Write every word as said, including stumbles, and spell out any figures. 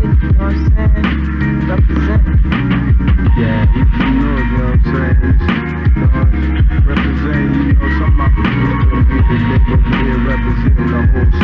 you know what I'm saying? Represent. Yeah, you know, you know what I'm saying? You know, represent, you know, some of my people feel me that they go here representing the whole